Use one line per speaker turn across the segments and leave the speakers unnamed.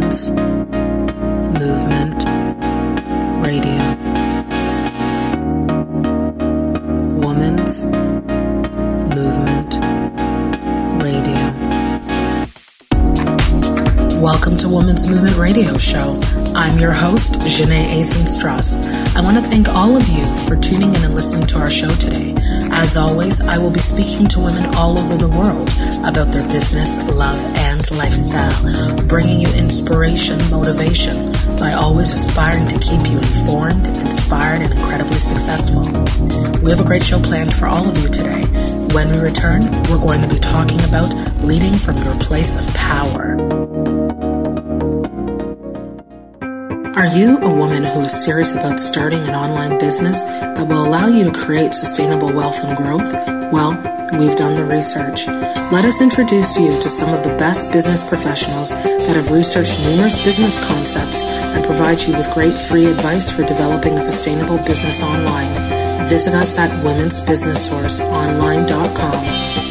Women's Movement Radio. Women's Movement Radio. Welcome to Women's Movement Radio Show. I'm your host, Janae Asen-Strauss. I want to thank all of you for tuning in and listening to our show today. As always, I will be speaking to women all over the world about their business, love, and lifestyle, bringing you inspiration, motivation, by always aspiring to keep you informed, inspired, and incredibly successful. We have a great show planned for all of you today. When we return, we're going to be talking about leading from your place of power. Are you a woman who is serious about starting an online business that will allow you to create sustainable wealth and growth? Well, we've done the research. Let us introduce you to some of the best business professionals that have researched numerous business concepts and provide you with great free advice for developing a sustainable business online. Visit us at womensbusinesssourceonline.com.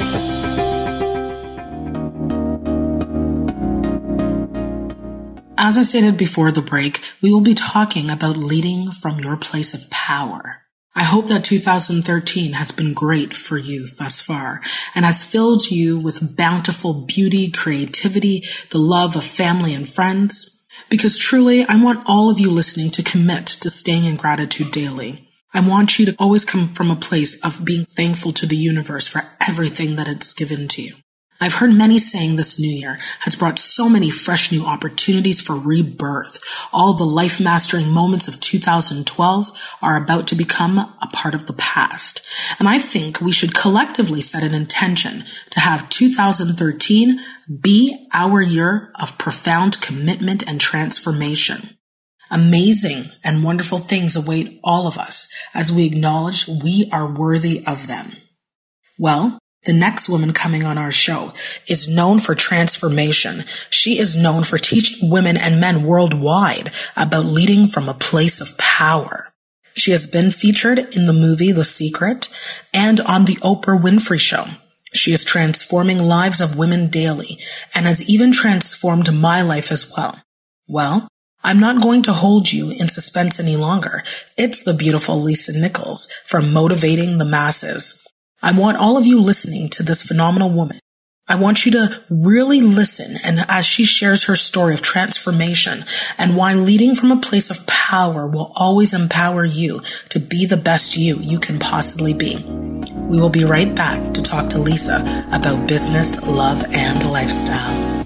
As I stated before the break, we will be talking about leading from your place of power. I hope that 2013 has been great for you thus far and has filled you with bountiful beauty, creativity, the love of family and friends. Because truly, I want all of you listening to commit to staying in gratitude daily. I want you to always come from a place of being thankful to the universe for everything that it's given to you. I've heard many saying this new year has brought so many fresh new opportunities for rebirth. All the life-mastering moments of 2012 are about to become a part of the past. And I think we should collectively set an intention to have 2013 be our year of profound commitment and transformation. Amazing and wonderful things await all of us as we acknowledge we are worthy of them. Well, the next woman coming on our show is known for transformation. She is known for teaching women and men worldwide about leading from a place of power. She has been featured in the movie The Secret and on the Oprah Winfrey Show. She is transforming lives of women daily and has even transformed my life as well. Well, I'm not going to hold you in suspense any longer. It's the beautiful Lisa Nichols from Motivating the Masses. I want all of you listening to this phenomenal woman. I want you to really listen and as she shares her story of transformation and why leading from a place of power will always empower you to be the best you can possibly be. We will be right back to talk to Lisa about business, love, and lifestyle.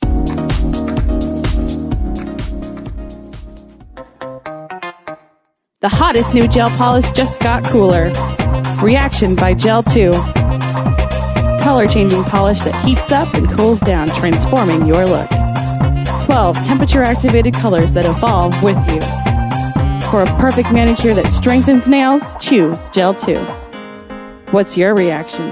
The hottest new gel polish just got cooler. Reaction by Gel 2. Color-changing polish that heats up and cools down, transforming your look. 12 temperature-activated colors that evolve with you. For a perfect manicure that strengthens nails, choose Gel 2. What's your reaction?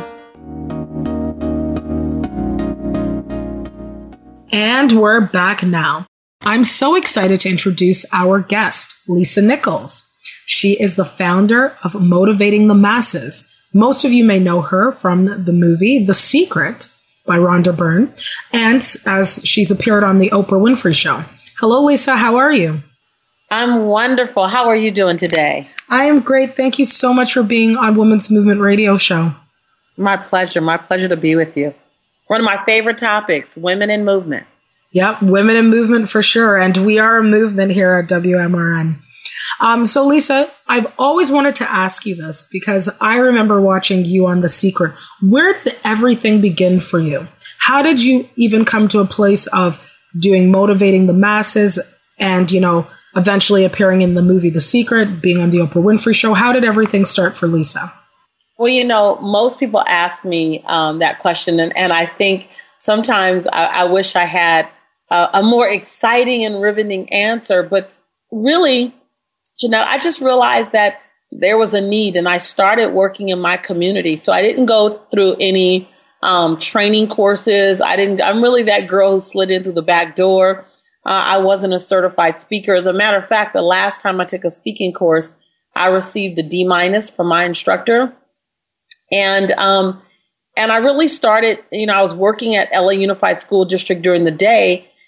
And we're back now. I'm so excited to introduce our guest, Lisa Nichols. She is the founder of Motivating the Masses. Most of you may know her from the movie The Secret by Rhonda Byrne, and as she's appeared on the Oprah Winfrey Show. Hello, Lisa. How are you?
I'm wonderful. How are you doing today?
I am great. Thank you so much for being on Women's Movement Radio Show.
My pleasure. My pleasure to be with you. One of my favorite topics, women in movement.
Yep, women in movement for sure. And we are a movement here at WMRN. So Lisa, I've always wanted to ask you this because I remember watching you on The Secret. Where did everything begin for you? How did you even come to a place of doing Motivating the Masses and, eventually appearing in the movie The Secret, being on the Oprah Winfrey Show? How did everything start for Lisa?
Well, most people ask me that question, and I think sometimes I wish I had a more exciting and riveting answer, but really, Jeanette, I just realized that there was a need and I started working in my community. So I didn't go through any training courses. I'm really that girl who slid in through the back door. I wasn't a certified speaker. As a matter of fact, the last time I took a speaking course, I received a D- from my instructor. And I really started, I was working at LA Unified School District during the day.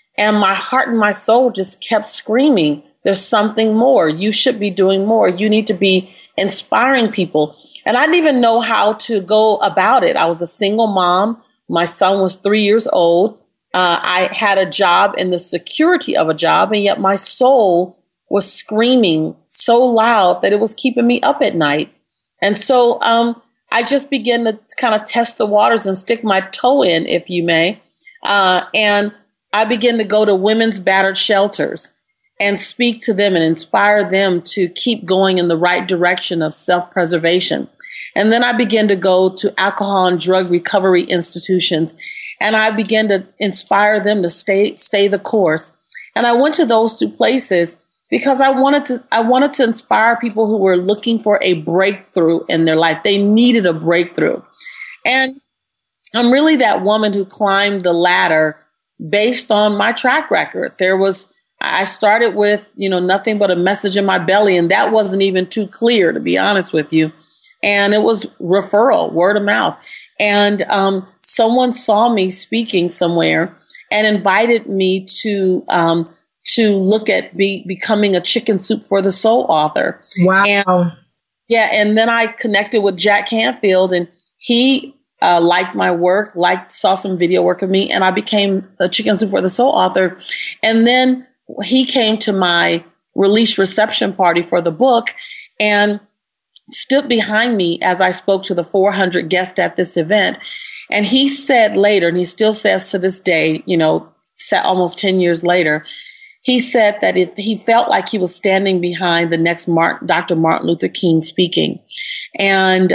And my heart and my soul just kept screaming, there's something more. You should be doing more. You need to be inspiring people. And I didn't even know how to go about it. I was a single mom. My son was 3 years old. I had a job in the security of a job, and yet my soul was screaming so loud that it was keeping me up at night. And so I just began to kind of test the waters and stick my toe in, if you may. And I began to go to women's battered shelters and speak to them and inspire them to keep going in the right direction of self-preservation. And then I began to go to alcohol and drug recovery institutions, and I began to inspire them to stay the course. And I went to those two places because I wanted to inspire people who were looking for a breakthrough in their life. They needed a breakthrough. And I'm really that woman who climbed the ladder based on my track record. I started with, nothing but a message in my belly, and that wasn't even too clear, to be honest with you. And it was referral, word of mouth. And someone saw me speaking somewhere and invited me to look at becoming a Chicken Soup for the Soul author.
Wow.
And then I connected with Jack Canfield, and he liked my work, saw some video work of me, and I became a Chicken Soup for the Soul author. And then he came to my release reception party for the book and stood behind me as I spoke to the 400 guests at this event. And he said later, and he still says to this day, almost 10 years later, he said that he felt like he was standing behind the next Dr. Martin Luther King speaking. And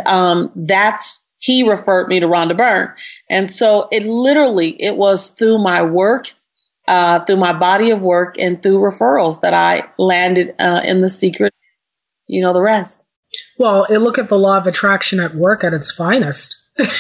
he referred me to Rhonda Byrne. And so it was through my work, through my body of work, and through referrals that I landed in The Secret, the rest.
Well, look at the law of attraction at work at its finest.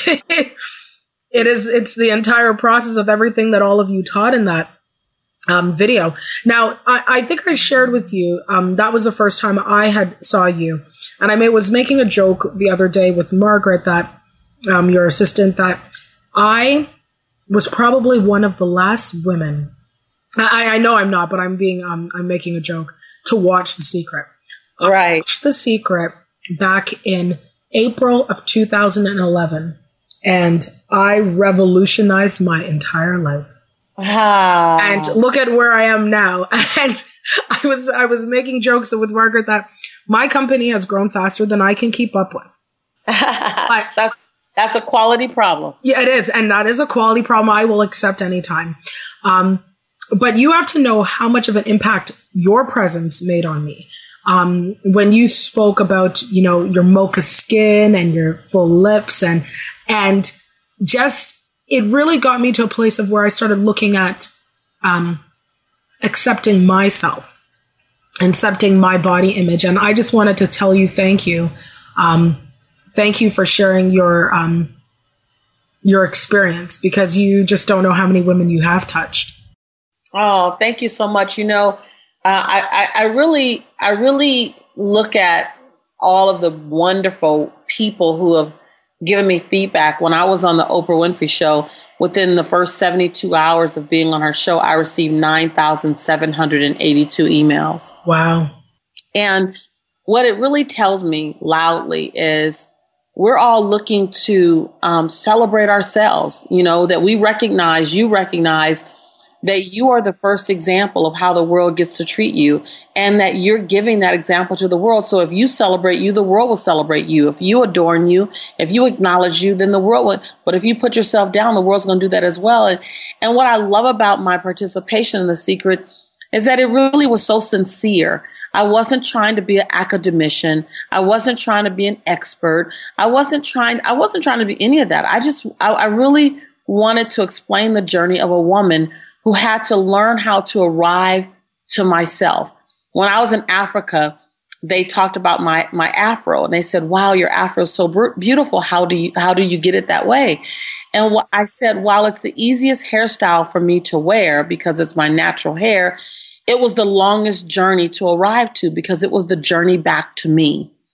It's the entire process of everything that all of you taught in that video. Now, I think I shared with you, that was the first time I saw you. And I was making a joke the other day with Margaret, that your assistant, that I was probably one of the last women. I know I'm not, but I'm making a joke, to watch The Secret.
Right.
I watched The Secret back in April of 2011, and I revolutionized my entire life.
Wow.
And look at where I am now. And I was making jokes with Margaret that my company has grown faster than I can keep up with.
That's a quality problem.
Yeah, it is. And that is a quality problem I will accept anytime. But you have to know how much of an impact your presence made on me. When you spoke about, your mocha skin and your full lips and just, it really got me to a place of where I started looking at, accepting myself, accepting my body image. And I just wanted to tell you, thank you. Thank you for sharing your experience, because you just don't know how many women you have touched.
Oh, thank you so much. I really look at all of the wonderful people who have given me feedback. When I was on the Oprah Winfrey Show, within the first 72 hours of being on her show, I received 9,782 emails.
Wow.
And what it really tells me loudly is we're all looking to celebrate ourselves, that you recognize that you are the first example of how the world gets to treat you, and that you're giving that example to the world. So if you celebrate you, the world will celebrate you. If you adorn you, if you acknowledge you, then the world will. But if you put yourself down, the world's going to do that as well. And what I love about my participation in The Secret is that it really was so sincere. I wasn't trying to be an academician. I wasn't trying to be an expert. I wasn't trying to be any of that. I really wanted to explain the journey of a woman who had to learn how to arrive to myself. When I was in Africa, they talked about my afro, and they said, "Wow, your afro is so beautiful. How do you get it that way?" And what I said, while it's the easiest hairstyle for me to wear because it's my natural hair, it was the longest journey to arrive to, because it was the journey back to me.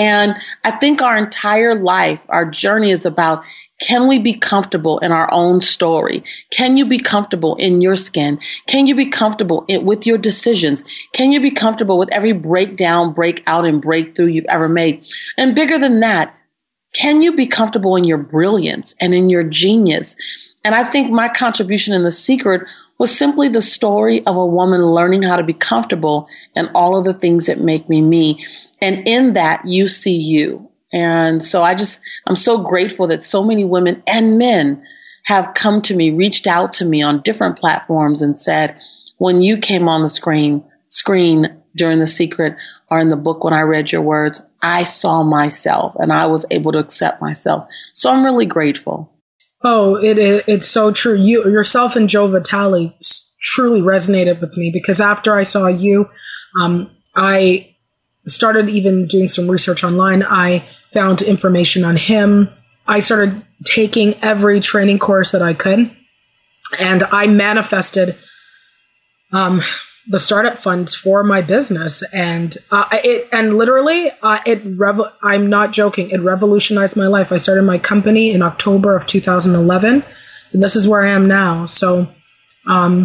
And I think our entire life, our journey is about, can we be comfortable in our own story? Can you be comfortable in your skin? Can you be comfortable with your decisions? Can you be comfortable with every breakdown, breakout, and breakthrough you've ever made? And bigger than that, can you be comfortable in your brilliance and in your genius? And I think my contribution in The Secret was simply the story of a woman learning how to be comfortable in all of the things that make me me. And in that, you see you. And so I'm so grateful that so many women and men have come to me, reached out to me on different platforms and said, when you came on the screen during The Secret or in the book, when I read your words, I saw myself and I was able to accept myself. So I'm really grateful.
Oh, it's so true. Yourself and Joe Vitale truly resonated with me, because after I saw you, I started even doing some research online. I found information on him. I started taking every training course that I could, and I manifested the startup funds for my business. And I'm not joking, it revolutionized my life. I started my company in October of 2011, and this is where I am now. So, and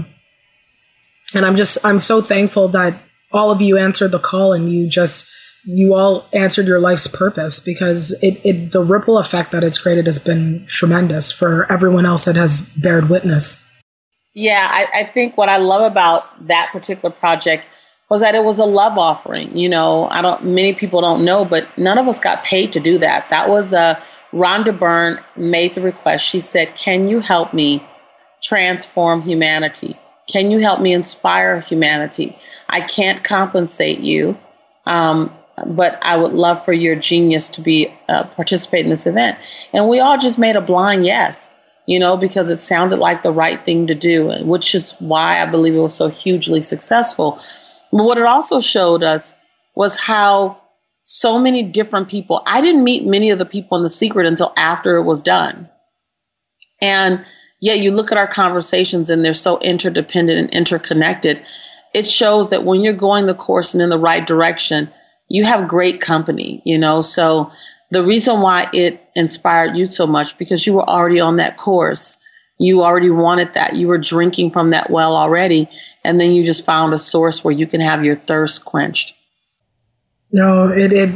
I'm so thankful that all of you answered the call, and you all answered your life's purpose, because the ripple effect that it's created has been tremendous for everyone else that has bared witness.
Yeah, I think what I love about that particular project was that it was a love offering. You know, many people don't know, but none of us got paid to do that. That was Rhonda Byrne made the request. She said, can you help me transform humanity? Can you help me inspire humanity? I can't compensate you, but I would love for your genius to be participate in this event. And we all just made a blind yes, you know, because it sounded like the right thing to do, which is why I believe it was so hugely successful. But what it also showed us was how so many different people, I didn't meet many of the people in The Secret until after it was done. And yet you look at our conversations and they're so interdependent and interconnected. It shows that when you're going the course and in the right direction, you have great company, you know. So the reason why it inspired you so much, because you were already on that course. You already wanted that. You were drinking from that well already. And then you just found a source where you can have your thirst quenched.
No,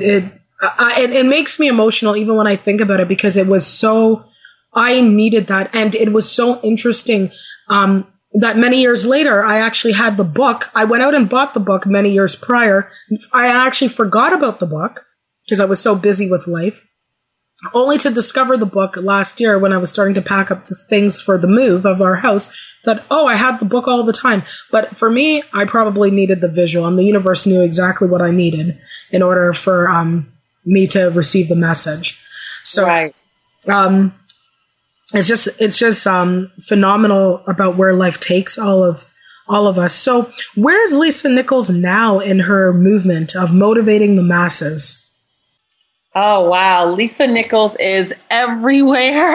it makes me emotional even when I think about it, because it was so, I needed that. And it was so interesting that many years later, I actually had the book. I went out and bought the book many years prior. I actually forgot about the book because I was so busy with life, only to discover the book last year when I was starting to pack up the things for the move of our house, that, oh, I had the book all the time. But for me, I probably needed the visual, and the universe knew exactly what I needed in order for me to receive the message. So,
right.
It's just phenomenal about where life takes all of us. So where is Lisa Nichols now in her movement of motivating the masses?
Oh, wow. Lisa Nichols is everywhere.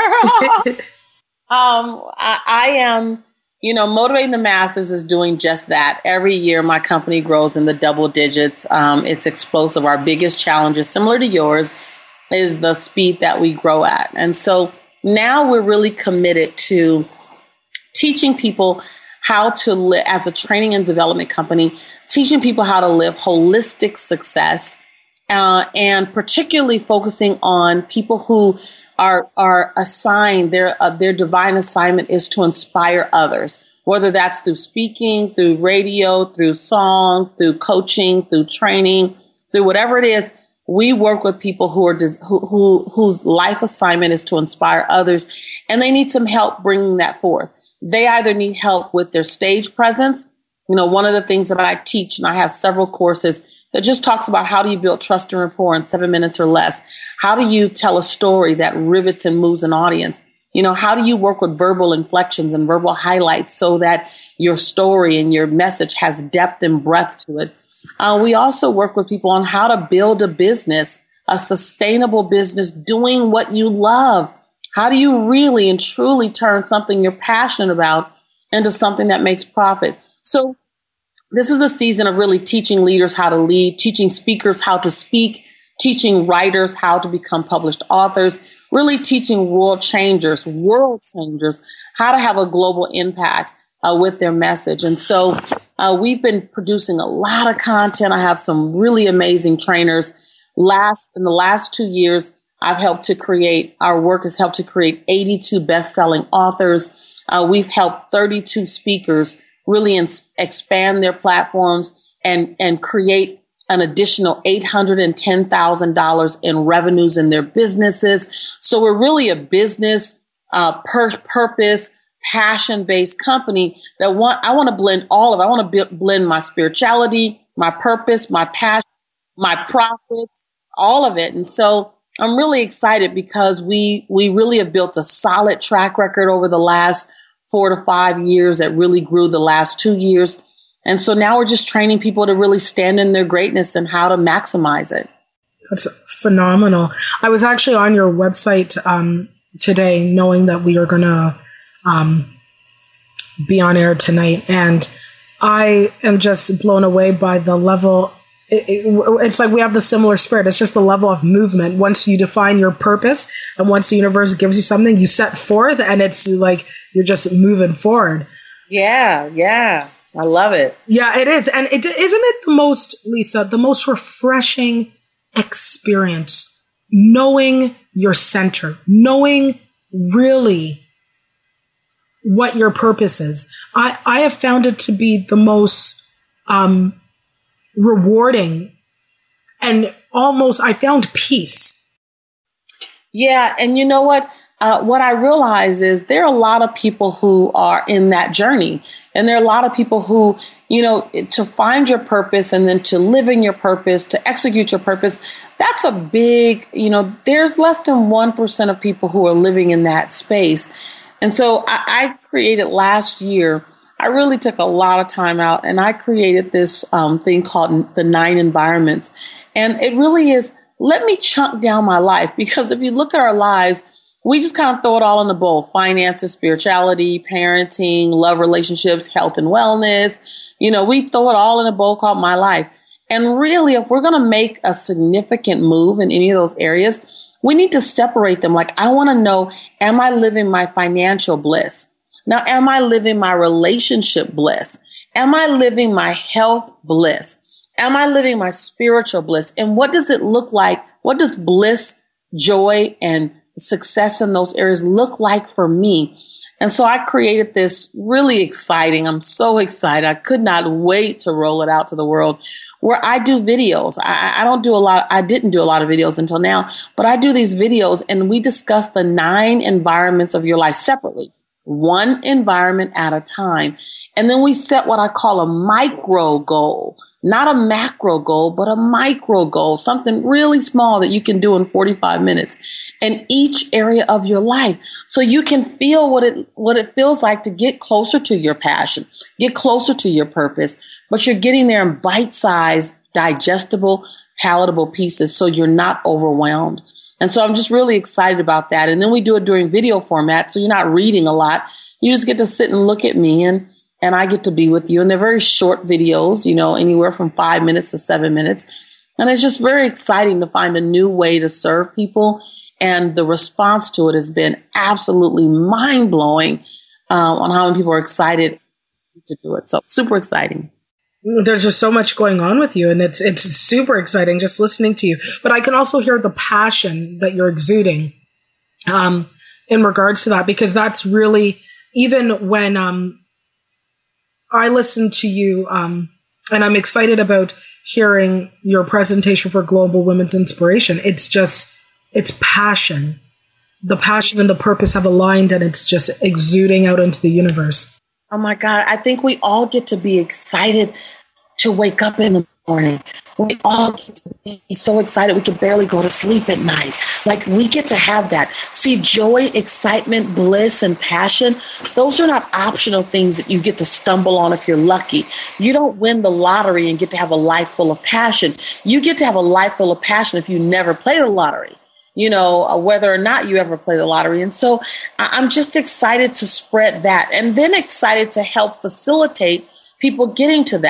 I am, motivating the masses is doing just that. Every year, my company grows in the double digits. It's explosive. Our biggest challenge is similar to yours, is the speed that we grow at. And so now we're really committed to teaching people how to live as a training and development company, teaching people how to live holistic success, and particularly focusing on people who are assigned, their divine assignment is to inspire others, whether that's through speaking, through radio, through song, through coaching, through training, through whatever it is. We work with people whose life assignment is to inspire others, and they need some help bringing that forth. They either need help with their stage presence. One of the things that I teach, and I have several courses that just talks about how do you build trust and rapport in 7 minutes or less? How do you tell a story that rivets and moves an audience? How do you work with verbal inflections and verbal highlights so that your story and your message has depth and breadth to it? We also work with people on how to build a business, a sustainable business, doing what you love. How do you really and truly turn something you're passionate about into something that makes profit? So this is a season of really teaching leaders how to lead, teaching speakers how to speak, teaching writers how to become published authors, really teaching world changers, how to have a global impact with their message. And so we've been producing a lot of content. I have some really amazing trainers. In the last 2 years, our work has helped to create 82 best-selling authors. We've helped 32 speakers really expand their platforms and create an additional $810,000 in revenues in their businesses. So we're really a business, purpose, passion-based company that I want to blend all of it. I want to blend my spirituality, my purpose, my passion, my profits, all of it. And so I'm really excited because we really have built a solid track record over the last 4 to 5 years that really grew the last 2 years. And so now we're just training people to really stand in their greatness and how to maximize it.
That's phenomenal. I was actually on your website today knowing that we are going to be on air tonight. And I am just blown away by the level. It's like we have the similar spirit. It's just the level of movement. Once you define your purpose and once the universe gives you something, you set forth and it's like you're just moving forward.
Yeah. I love it.
Yeah, it is. And isn't it the most, Lisa, the most refreshing experience, knowing your center, knowing really what your purpose is. I have found it to be the most rewarding and almost I found peace.
Yeah. And you know what? What I realize is there are a lot of people who are in that journey. And there are a lot of people who, to find your purpose and then to live in your purpose, to execute your purpose, that's a big, there's less than 1% of people who are living in that space. And so I created last year, I really took a lot of time out and I created this thing called the 9 environments. And it really is, let me chunk down my life, because if you look at our lives, we just kind of throw it all in the bowl: finances, spirituality, parenting, love relationships, health and wellness. We throw it all in a bowl called my life. And really, if we're going to make a significant move in any of those areas, we need to separate them. Like, I want to know, am I living my financial bliss? Now, am I living my relationship bliss? Am I living my health bliss? Am I living my spiritual bliss? And what does it look like? What does bliss, joy, and success in those areas look like for me? And so I created this really exciting, I'm so excited, I could not wait to roll it out to the world, where I do videos. I didn't do a lot of videos until now, but I do these videos and we discuss the 9 environments of your life separately, one environment at a time. And then we set what I call a micro goal. Not a macro goal, but a micro goal, something really small that you can do in 45 minutes in each area of your life. So you can feel what it feels like to get closer to your passion, get closer to your purpose, but you're getting there in bite-sized, digestible, palatable pieces so you're not overwhelmed. And so I'm just really excited about that. And then we do it during video format, so you're not reading a lot. You just get to sit and look at me and I get to be with you. And they're very short videos, anywhere from 5 minutes to 7 minutes. And it's just very exciting to find a new way to serve people. And the response to it has been absolutely mind-blowing on how many people are excited to do it. So super exciting.
There's just so much going on with you, and it's super exciting just listening to you. But I can also hear the passion that you're exuding in regards to that, because that's really, even when I listen to you, and I'm excited about hearing your presentation for Global Women's Inspiration. It's passion. The passion and the purpose have aligned, and it's just exuding out into the universe.
Oh my God. I think we all get to be excited to wake up in the morning. We all get to be so excited we can barely go to sleep at night. Like, we get to have that. See, joy, excitement, bliss, and passion, those are not optional things that you get to stumble on if you're lucky. You don't win the lottery and get to have a life full of passion. You get to have a life full of passion if you never play the lottery, whether or not you ever play the lottery. And so I'm just excited to spread that, and then excited to help facilitate people getting to that.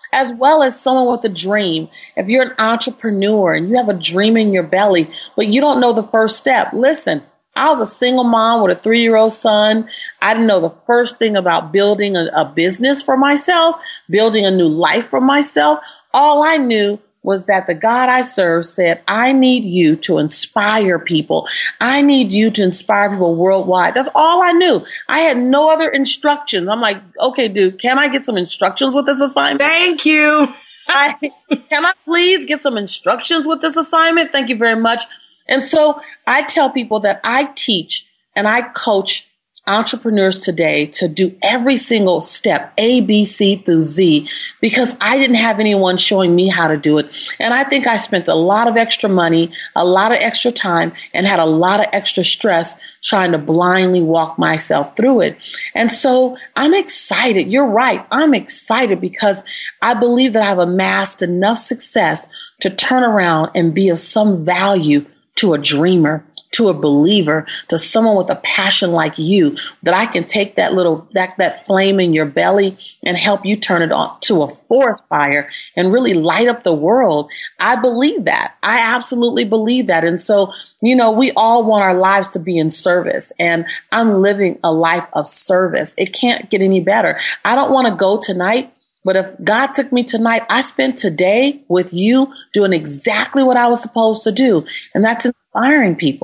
as well as someone with a dream. If you're an entrepreneur and you have a dream in your belly, but you don't know the first step, listen, I was a single mom with a 3-year-old son. I didn't know the first thing about building a business for myself, building a new life for myself. All I knew was that the God I serve said, I need you to inspire people. I need you to inspire people worldwide. That's all I knew. I had no other instructions. I'm like, okay, dude, can I get some instructions with this assignment?
Thank you.
Can I please get some instructions with this assignment? Thank you very much. And so I tell people that I teach and I coach entrepreneurs today to do every single step, A, B, C through Z, because I didn't have anyone showing me how to do it. And I think I spent a lot of extra money, a lot of extra time, and had a lot of extra stress trying to blindly walk myself through it. And so I'm excited. You're right. I'm excited because I believe that I've amassed enough success to turn around and be of some value to a dreamer, to a believer, to someone with a passion like you, that I can take that flame in your belly and help you turn it on to a forest fire and really light up the world. I believe that. I absolutely believe that. And so, we all want our lives to be in service, and I'm living a life of service. It can't get any better. I don't want to go tonight, but if God took me tonight, I spent today with you doing exactly what I was supposed to do. And that's inspiring people,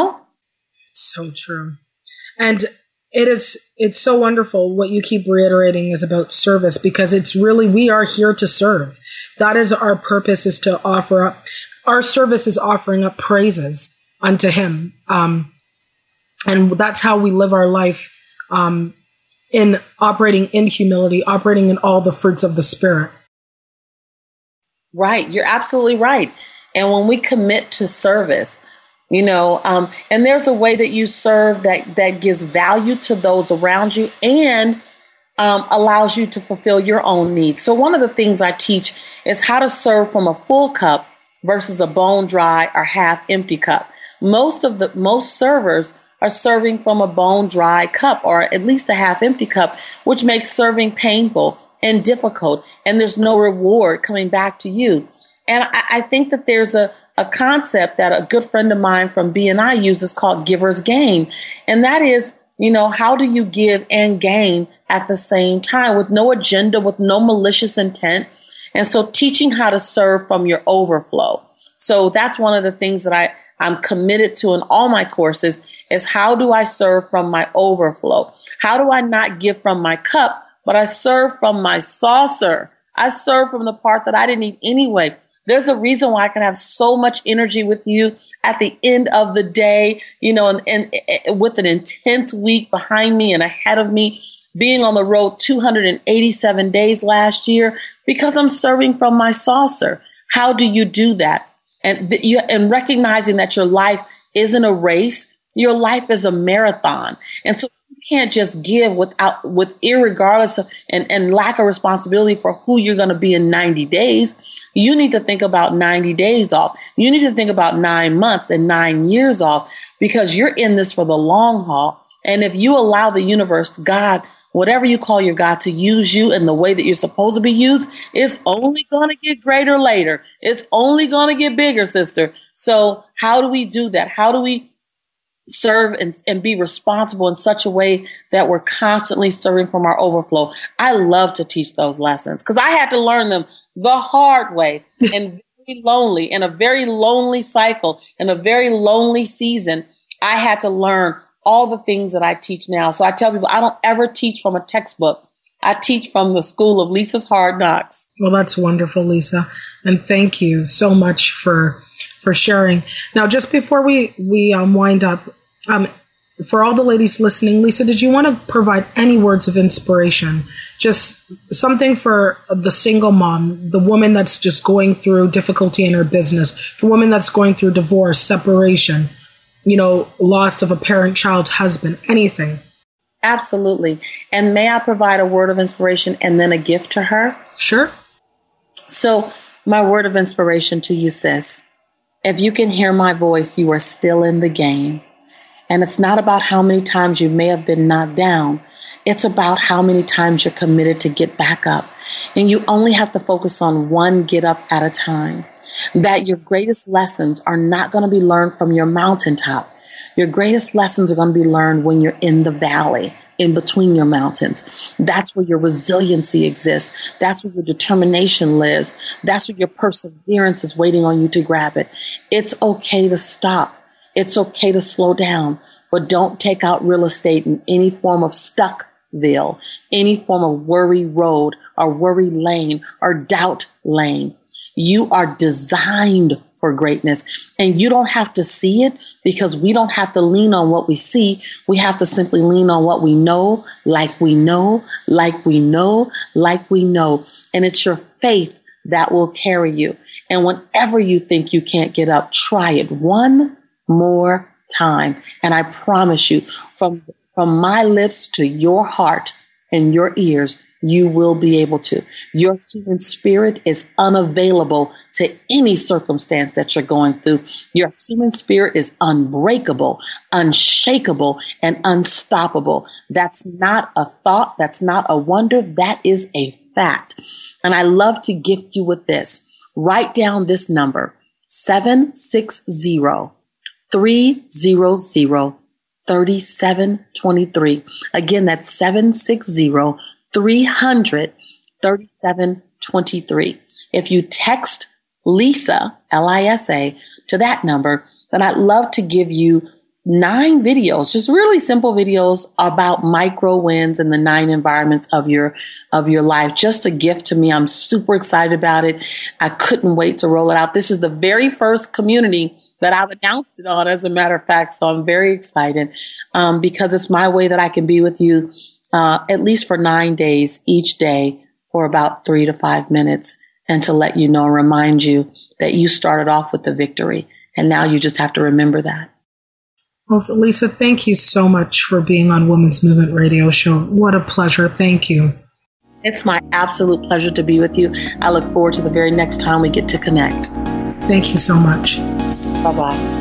So true. And it's so wonderful what you keep reiterating is about service, because it's really, we are here to serve. That is our purpose, is to offer up, our service is offering up praises unto him. And that's how we live our life, in operating in humility, operating in all the fruits of the Spirit.
Right. You're absolutely right. And when we commit to service, and there's a way that you serve that gives value to those around you and allows you to fulfill your own needs. So one of the things I teach is how to serve from a full cup versus a bone dry or half empty cup. Most servers are serving from a bone dry cup, or at least a half empty cup, which makes serving painful and difficult, and there's no reward coming back to you. And I think that there's a concept that a good friend of mine from BNI uses called giver's gain. And that is, how do you give and gain at the same time with no agenda, with no malicious intent? And so teaching how to serve from your overflow. So that's one of the things that I'm committed to in all my courses, is how do I serve from my overflow? How do I not give from my cup, but I serve from my saucer? I serve from the part that I didn't eat anyway. There's a reason why I can have so much energy with you at the end of the day, and with an intense week behind me and ahead of me, being on the road 287 days last year, because I'm serving from my saucer. How do you do that? And recognizing that your life isn't a race, your life is a marathon. And so you can't just give with irregardless of and lack of responsibility for who you're going to be in 90 days. You need to think about 90 days off. You need to think about 9 months and 9 years off, because you're in this for the long haul. And if you allow the universe, God, whatever you call your God, to use you in the way that you're supposed to be used, it's only going to get greater later. It's only going to get bigger, sister. So how do we do that? How do we serve and be responsible in such a way that we're constantly serving from our overflow? I love to teach those lessons because I had to learn them the hard way and very lonely, in a very lonely cycle, in a very lonely season. I had to learn all the things that I teach now. So I tell people I don't ever teach from a textbook. I teach from the school of Lisa's Hard Knocks.
Well, that's wonderful, Lisa. And thank you so much for sharing. Now, just before we wind up, for all the ladies listening, Lisa, did you want to provide any words of inspiration? Just something for the single mom, the woman that's just going through difficulty in her business, the woman that's going through divorce, separation, loss of a parent, child, husband, anything.
Absolutely. And may I provide a word of inspiration and then a gift to her?
Sure.
So my word of inspiration to you, sis, if you can hear my voice, you are still in the game. And it's not about how many times you may have been knocked down. It's about how many times you're committed to get back up. And you only have to focus on one get up at a time. That your greatest lessons are not going to be learned from your mountaintop. Your greatest lessons are going to be learned when you're in the valley, in between your mountains. That's where your resiliency exists. That's where your determination lives. That's where your perseverance is waiting on you to grab it. It's okay to stop. It's okay to slow down, but don't take out real estate in any form of Stuckville, any form of worry road or worry lane or doubt lane. You are designed for greatness, and you don't have to see it, because we don't have to lean on what we see. We have to simply lean on what we know, like we know, like we know, like we know. And it's your faith that will carry you. And whenever you think you can't get up, try it one more time. And I promise you, from my lips to your heart and your ears, you will be able to. Your human spirit is unavailable to any circumstance that you're going through. Your human spirit is unbreakable, unshakable, and unstoppable. That's not a thought. That's not a wonder. That is a fact. And I love to gift you with this. Write down this number, 760-300-3723. Again, that's 760-300-3723. If you text Lisa, Lisa, to that number, then I'd love to give you 9 videos, just really simple videos about micro wins in the 9 environments of your life. Just a gift to me. I'm super excited about it. I couldn't wait to roll it out. This is the very first community that I've announced it on, as a matter of fact. So I'm very excited because it's my way that I can be with you at least for 9 days each day for about 3 to 5 minutes, and to let you know, remind you that you started off with the victory, and now you just have to remember that.
Well, Lisa, thank you so much for being on Women's Movement Radio Show. What a pleasure. Thank you.
It's my absolute pleasure to be with you. I look forward to the very next time we get to connect.
Thank you so much.
Bye-bye.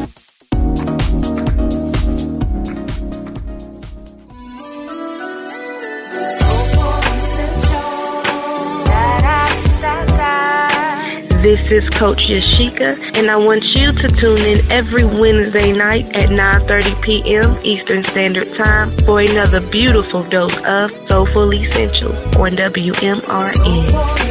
This is Coach Yashika, and I want you to tune in every Wednesday night at 9:30 p.m. Eastern Standard Time for another beautiful dose of Soulful Essentials on WMRN.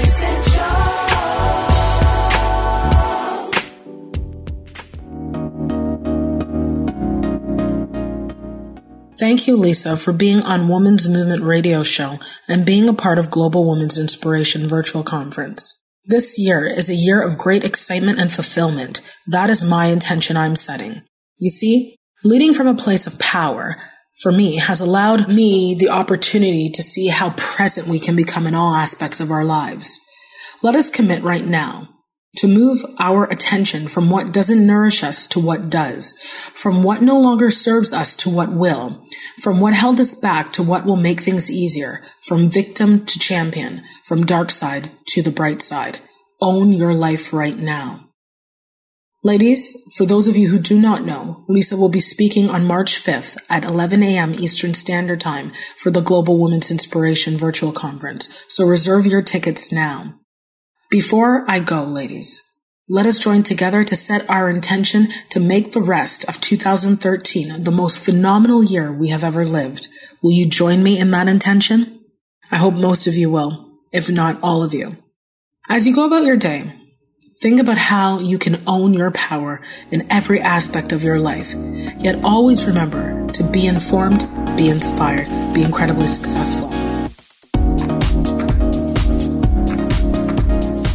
Thank you, Lisa, for being on Women's Movement Radio Show and being a part of Global Women's Inspiration Virtual Conference. This year is a year of great excitement and fulfillment. That is my intention I'm setting. You see, leading from a place of power, for me, has allowed me the opportunity to see how present we can become in all aspects of our lives. Let us commit right now to move our attention from what doesn't nourish us to what does, from what no longer serves us to what will, from what held us back to what will make things easier, from victim to champion, from dark side to the bright side. Own your life right now. Ladies, for those of you who do not know, Lisa will be speaking on March 5th at 11 a.m. Eastern Standard Time for the Global Women's Inspiration Virtual Conference, so reserve your tickets now. Before I go, ladies, let us join together to set our intention to make the rest of 2013 the most phenomenal year we have ever lived. Will you join me in that intention? I hope most of you will, if not all of you. As you go about your day, think about how you can own your power in every aspect of your life, yet always remember to be informed, be inspired, be incredibly successful.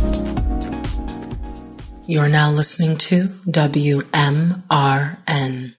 You are now listening to WMRN.